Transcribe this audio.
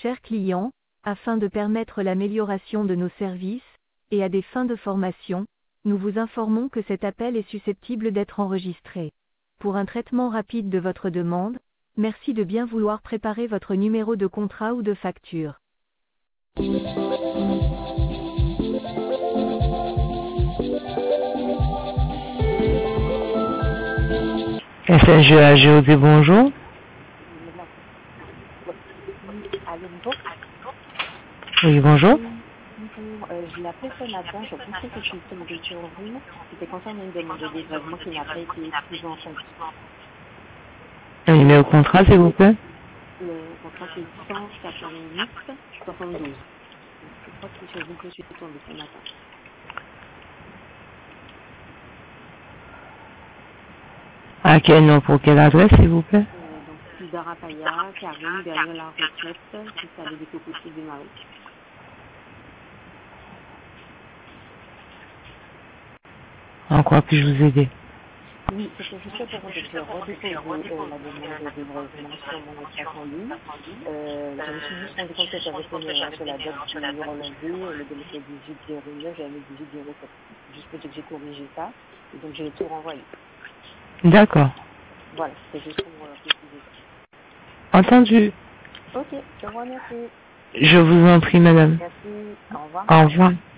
chers clients, afin de permettre l'amélioration de nos services, et à des fins de formation, nous vous informons que cet appel est susceptible d'être enregistré. Pour un traitement rapide de votre demande, merci de bien vouloir préparer votre numéro de contrat ou de facture. FNGAGOD, bonjour. Allô, bonjour. Oui, bonjour. Bonjour, je l'appelle ce matin, je pensais que c'était tombé sur vous. C'était concernant une demande de dégrèvement qui n'a pas été prise en compte. Un numéro de contrat, s'il vous plaît. Le contrat c'est 188 72. Je crois que c'est sur vous que je suis tombée ce matin. À quel nom, pour quelle adresse, s'il vous plaît? Donc, Sidara Paya, Karim, derrière la retraite, qui savait des cocotiers de Marie. En quoi puis-je vous aider? Oui, c'était juste pour dire que j'ai redéposé la demande de dégrèvement sur mon espace en ligne. Je me suis juste rendu compte que j'avais fait une erreur sur la date du relevé, le délai c'est 18/09, j'avais mis 18/07. Juste pour dire que j'ai corrigé ça, et donc j'ai tout renvoyé. D'accord. Voilà, c'est juste pour préciser Entendu. ça. Ok, je vous remercie. Je vous en prie, madame. Merci, au revoir. Au revoir.